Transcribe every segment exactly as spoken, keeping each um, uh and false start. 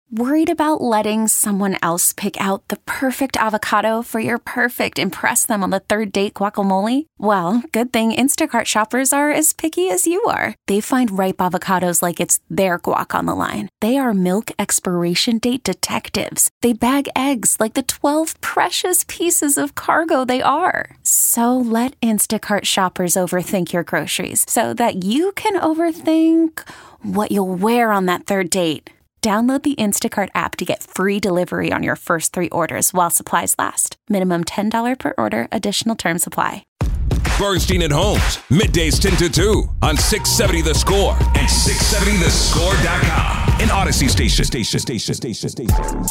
Worried about letting someone else pick out the perfect avocado for your perfect impress them on the third date guacamole? Well, good thing Instacart shoppers are as picky as you are. They find ripe avocados like it's their guac on the line. They are milk expiration date detectives. They bag eggs like the twelve precious pieces of cargo they are. So let Instacart shoppers overthink your groceries so that you can overthink what you'll wear on that third date. Download the Instacart app to get free delivery on your first three orders while supplies last. Minimum ten dollars per order. Additional terms apply. Bernstein and Holmes, middays ten to two on six seventy The Score and six seventy the score dot com. An Odyssey station. Station. Station. Station. Station.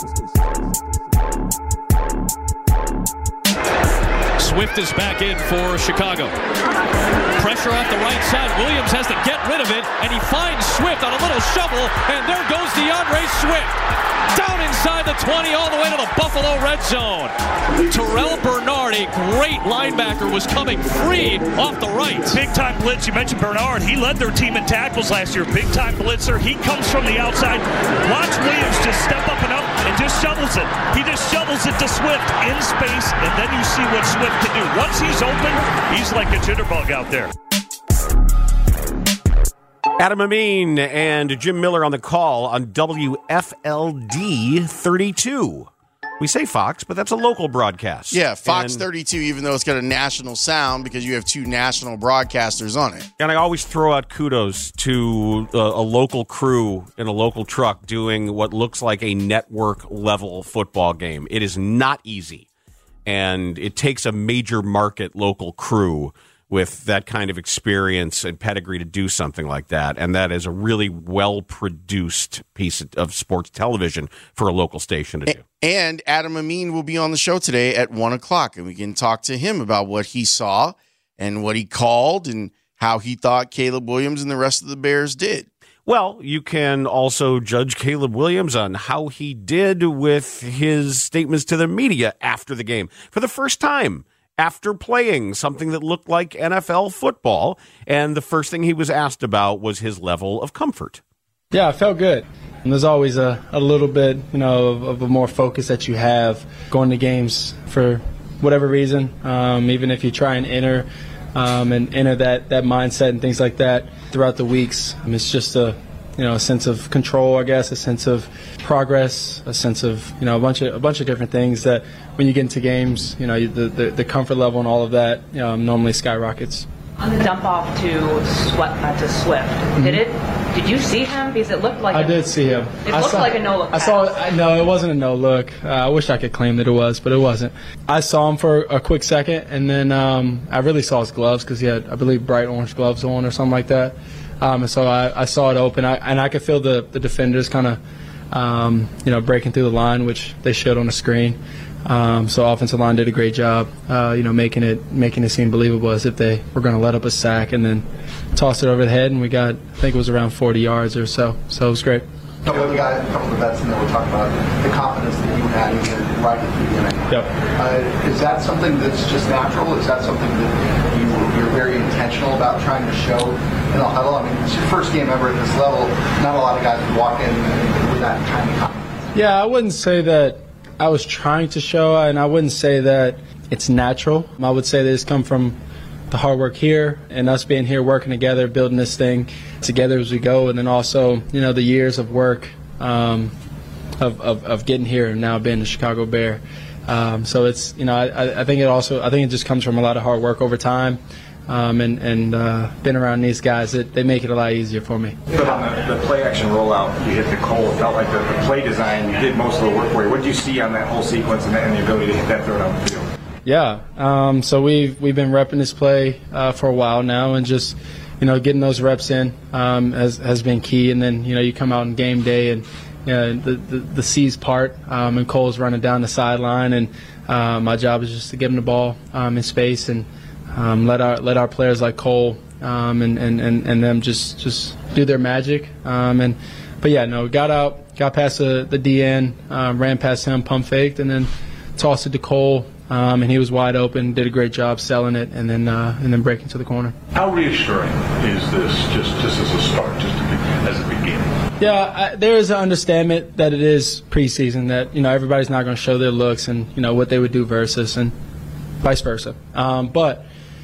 Swift is back in for Chicago. Pressure off the right side. Williams has to get rid of it, and he finds Swift on a little shovel, and there goes DeAndre Swift. Down inside the twenty, all the way to the Buffalo red zone. Terrell Bernard, a great linebacker, was coming free off the right. Big-time blitz. You mentioned Bernard. He led their team in tackles last year. Big-time blitzer. He comes from the outside. Watch Williams just step up and up and just shovels it. He just shovels it to Swift in space, and then you see what Swift can do. Once he's open, he's like a jitterbug out there. Adam Amin and Jim Miller on the call on W F L D thirty-two. We say Fox, but that's a local broadcast. Yeah, Fox and, thirty-two, even though it's got a national sound because you have two national broadcasters on it. And I always throw out kudos to a, a local crew in a local truck doing what looks like a network-level football game. It is not easy, and it takes a major market local crew with that kind of experience and pedigree to do something like that. And that is a really well-produced piece of sports television for a local station to do. And Adam Amin will be on the show today at one o'clock, and we can talk to him about what he saw and what he called and how he thought Caleb Williams and the rest of the Bears did. Well, you can also judge Caleb Williams on how he did with his statements to the media after the game. For the first time, after playing something that looked like N F L football, and the first thing he was asked about was his level of comfort. Yeah, I felt good. And there's always a, a little bit, you know, of, of a more focus that you have going to games for whatever reason, um, even if you try and enter um, and enter that, that mindset and things like that throughout the weeks. I mean, it's just a, you know, a sense of control, I guess, a sense of progress, a sense of, you know, a bunch of a bunch of different things that when you get into games, you know, the the, the comfort level and all of that, you know, normally skyrockets. On the dump off to Swift, uh, to Swift, mm-hmm. did it? Did you see him? Because it looked like I a, did see him. It I looked saw, like a no look. I saw. I, no, it wasn't a no look. Uh, I wish I could claim that it was, but it wasn't. I saw him for a quick second, and then um, I really saw his gloves because he had, I believe, bright orange gloves on or something like that. Um, and so I, I saw it open, I, and I could feel the, the defenders kind of, um, you know, breaking through the line, which they showed on the screen. Um, so offensive line did a great job, uh, you know, making it making it seem believable as if they were going to let up a sack and then toss it over the head, and we got, I think it was around forty yards or so. So it was great. A couple of the guys, a couple of the vets in there were talking about the confidence that you had in right at the beginning. Yep. Uh, is that something that's just natural? Is that something that you, you're very intentional about trying to show in a huddle? I mean, it's your first game ever at this level. Not a lot of guys would walk in with that kind of confidence. Yeah, I wouldn't say that I was trying to show, and I wouldn't say that it's natural. I would say that it's come from the hard work here and us being here working together, building this thing together as we go, and then also, you know, the years of work um, of, of, of getting here and now being a Chicago Bear. Um, so it's, you know, I, I think it also, I think it just comes from a lot of hard work over time, um, and, and uh, been around these guys, that they make it a lot easier for me. But on the, the play action rollout, you hit the Cole, it felt like the, the play design, you did most of the work for you. What did you see on that whole sequence and the, and the ability to hit that throw down the field? Yeah, um, so we've we've been repping this play uh, for a while now, and just, you know, getting those reps in um, has has been key. And then, you know, you come out on game day, and you know, the the, the C's part, um, and Cole's running down the sideline, and uh, my job is just to give him the ball um, in space and um, let our let our players like Cole um, and, and, and, and them just just do their magic. Um, and but yeah, no, got out, got past the the D N, uh, ran past him, pump faked, and then tossed it to Cole. Um, and he was wide open, did a great job selling it, and then uh, and then breaking to the corner. How reassuring is this, just, just as a start, just to be as it began? Yeah, I, there is an understanding that it is preseason, that, you know, everybody's not going to show their looks and, you know, what they would do versus and vice versa. Um, but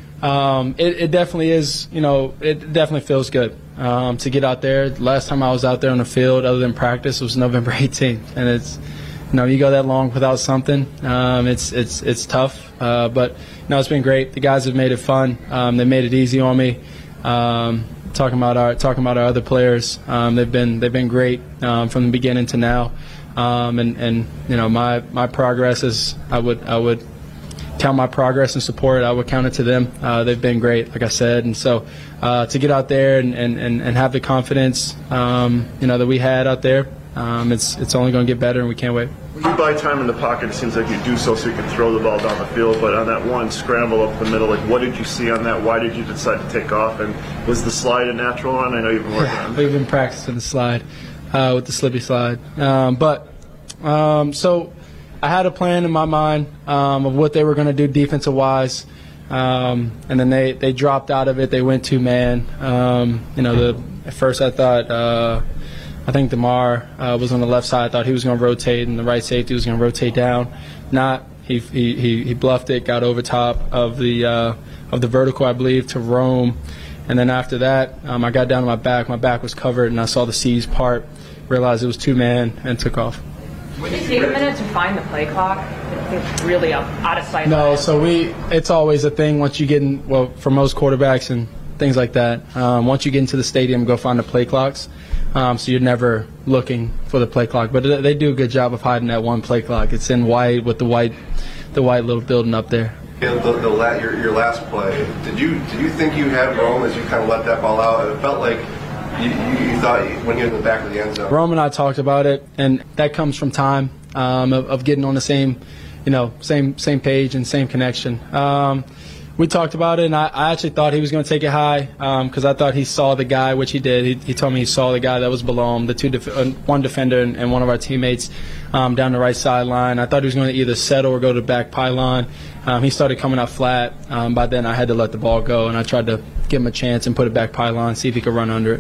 um, it, it definitely is, you know, it definitely feels good um, to get out there. Last time I was out there on the field other than practice was November eighteenth. And it's, you know, you go that long without something, um, it's it's it's tough. Uh, but, you know, it's been great. The guys have made it fun. Um, they made it easy on me. Um, Talking about our talking about our other players, um, they've been they've been great um, from the beginning to now, um, and and you know my my progress is I would I would count my progress and support. I would count it to them. Uh, they've been great, like I said, and so uh, to get out there and, and, and, and have the confidence um, you know that we had out there, um, it's it's only going to get better, and we can't wait. When you buy time in the pocket, it seems like you do so so you can throw the ball down the field. But on that one scramble up the middle, like what did you see on that? Why did you decide to take off? And was the slide a natural one? I know you've been working yeah, on it. We've been practicing the slide uh, with the slippy slide. Um, but um, so I had a plan in my mind um, of what they were going to do defensive-wise. Um, and then they, they dropped out of it. They went two-man. Um, you know, the, at first I thought uh, – I think DeMar uh, was on the left side. I thought he was going to rotate, and the right safety was going to rotate down. Not. He he he bluffed it, got over top of the uh, of the vertical, I believe, to Rome. And then after that, um, I got down to my back. My back was covered, and I saw the C's part, realized it was two-man, and took off. Did you take a minute to find the play clock? It's really out, out of sight. No, so we. It's always a thing once you get in, well, for most quarterbacks and things like that, um, once you get into the stadium, go find the play clocks. Um, so you're never looking for the play clock, but they do a good job of hiding that one play clock. It's in white with the white, the white little building up there. Yeah, the, the la- your, your last play, did you did you think you had Rome as you kind of let that ball out? It felt like you, you, you thought when you were in the back of the end zone. Rome and I talked about it, and that comes from time um, of, of getting on the same, you know, same same page and same connection. Um, We talked about it, and I, I actually thought he was going to take it high because um, I thought he saw the guy, which he did. He, he told me he saw the guy that was below him, the two, def- uh, one defender and, and one of our teammates um, down the right sideline. I thought he was going to either settle or go to the back pylon. Um, he started coming out flat. Um, by then, I had to let the ball go, and I tried to give him a chance and put it back pylon, see if he could run under it.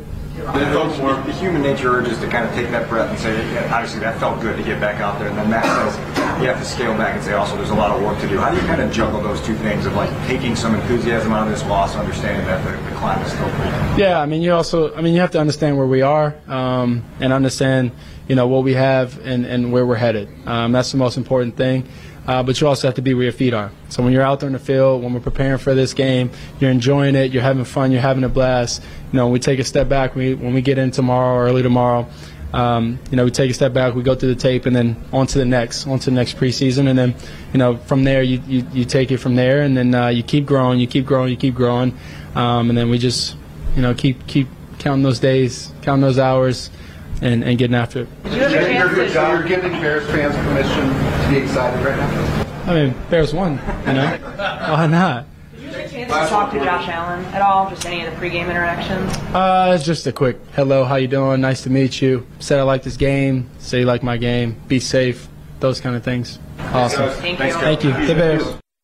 The, the human nature urges to kind of take that breath and say, yeah, obviously that felt good to get back out there. And then Matt says you have to scale back and say also there's a lot of work to do. How do you kind of juggle those two things of like taking some enthusiasm out of this loss, understanding that the, the climb is still pretty? Yeah, I mean you also, I mean you have to understand where we are um, and understand, you know, what we have and, and where we're headed. Um, that's the most important thing. Uh, but you also have to be where your feet are. So when you're out there in the field, when we're preparing for this game, you're enjoying it, you're having fun, you're having a blast. You know, when we take a step back, we, when we get in tomorrow or early tomorrow, um, you know, we take a step back, we go through the tape, and then on to the next, on to the next preseason. And then, you know, from there, you, you, you take it from there, and then uh, you keep growing, you keep growing, you keep growing. Um, and then we just, you know, keep keep counting those days, counting those hours, and, and getting after it. You're, you're, you're giving Bears fans permission to be excited right now? I mean, Bears won, you know? Why not? Did you get a chance to talk to Josh Allen at all? Just any of the pregame interactions? Uh, it's just a quick, hello, how you doing? Nice to meet you. Said I like this game. Say you like my game. Be safe. Those kind of things. Awesome. Thank you. Thank you. The Bears.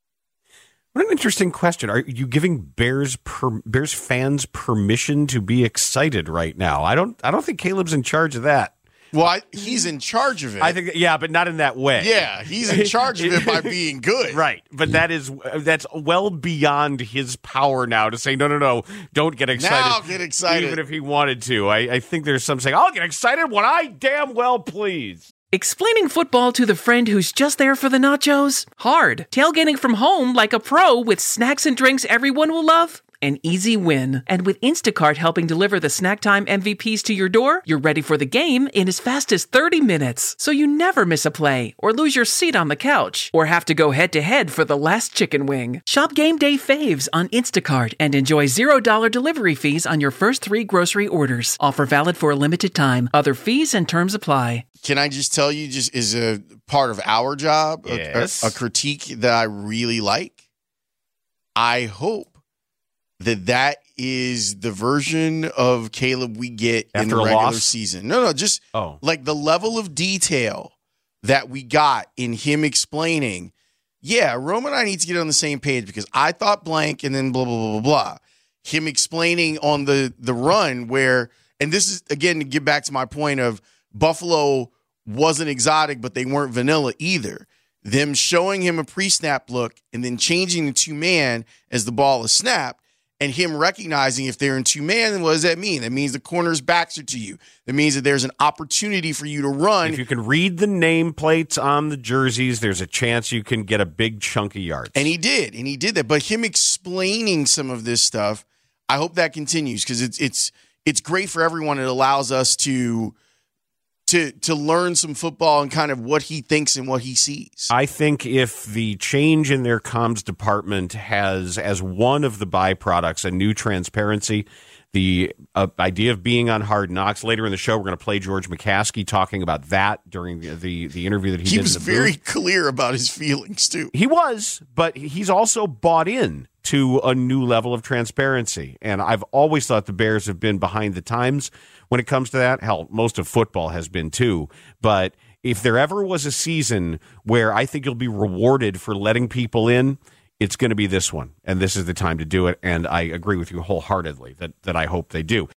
What an interesting question. Are you giving Bears per, Bears fans permission to be excited right now? I don't I don't think Caleb's in charge of that. Well, I, he's in charge of it. I think, yeah, but not in that way. Yeah, he's in charge of it by being good. Right, but that is that's well beyond his power now to say, no, no, no, don't get excited. Now get excited. Even if he wanted to. I, I think there's some saying, I'll get excited when I damn well please. Explaining football to the friend who's just there for the nachos? Hard. Tailgating from home like a pro with snacks and drinks everyone will love? An easy win. And with Instacart helping deliver the snack time M V Ps to your door, you're ready for the game in as fast as thirty minutes. So you never miss a play, or lose your seat on the couch, or have to go head-to-head for the last chicken wing. Shop Game Day Faves on Instacart and enjoy zero dollars delivery fees on your first three grocery orders. Offer valid for a limited time. Other fees and terms apply. Can I just tell you, just as a part of our job, yes. a, a, a critique that I really like? I hope that that is the version of Caleb we get After in the a regular loss? season. No, no, just oh. like the level of detail that we got in him explaining, yeah, Rome and I need to get on the same page because I thought blank and then blah, blah, blah, blah, blah. Him explaining on the, the run where, and this is, again, to get back to my point of Buffalo wasn't exotic, but they weren't vanilla either. Them showing him a pre-snap look and then changing to two-man as the ball is snapped, and him recognizing if they're in two-man, then what does that mean? That means the corner's backs are to you. That means that there's an opportunity for you to run. If you can read the nameplates on the jerseys, there's a chance you can get a big chunk of yards. And he did, and he did that. But him explaining some of this stuff, I hope that continues because it's it's it's great for everyone. It allows us to to to learn some football and kind of what he thinks and what he sees. I think if the change in their comms department has as one of the byproducts a new transparency, the uh, idea of being on Hard Knocks. Later in the show, we're going to play George McCaskey talking about that during the the, the interview that he, he did. was in the very booth. clear about his feelings too. He was, but he's also bought in to a new level of transparency. And I've always thought the Bears have been behind the times when it comes to that. Hell, most of football has been too. But if there ever was a season where I think you'll be rewarded for letting people in, it's going to be this one. And this is the time to do it. And I agree with you wholeheartedly that, that I hope they do.